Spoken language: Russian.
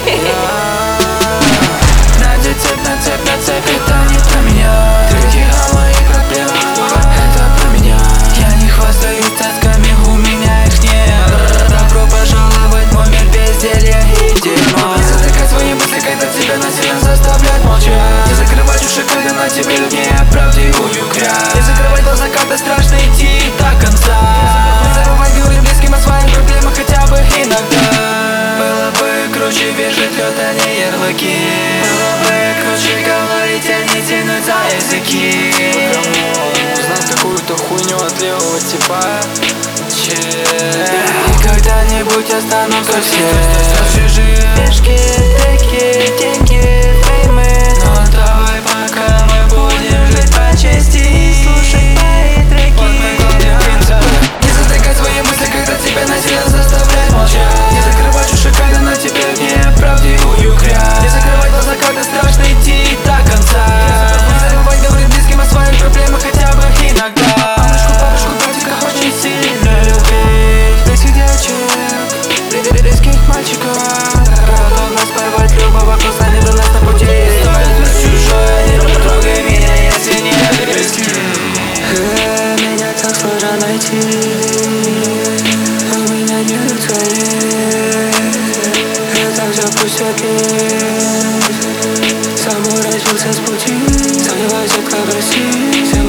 Надеть цепь на цепь на цепь, это не про меня. Трюки о моих проблемах, это про меня. Я не хвастаюсь тасками, у меня их нет. Добро пожаловать в мой мир безделья и дерьма. Не затыкай свои мысли, когда тебя насильно заставляют молчать. Не закрывать уши, когда на тебе люднее правдивую грязь. Не закрывай глаза, когда страшно идти до конца. Не забывай говорить близким о своих проблемах хотя бы иногда. Было бы круче вешать лед, а не ярлыки. Было бы круче говорить, а не тянуть за языки. Узнать какую-то хуйню от левого типа. И когда-нибудь останутся все пешки, треки, деньги, феймы. Но давай пока мы будем жить по чести и слушать мои треки. Не затыкай свои мысли, когда тебя насильно заставляют молчать. Не закрывать уши, когда на тебе не правдивую грязь. Не закрывай глаза, когда страшно идти до конца. Не забывай говорить близким о своих проблемах хотя бы иногда. Бабушку, братика очень сильно любить. Близких девочек, близких мальчиков. Готов нас порвать любого, кто станет у нас на пути. Стоит быть чужой, не потрогай меня, если не близкий. Меня так сложно найти. У меня нет целей. Это все пустяки. Сам уродился с пути. Сомневаюсь, как простить.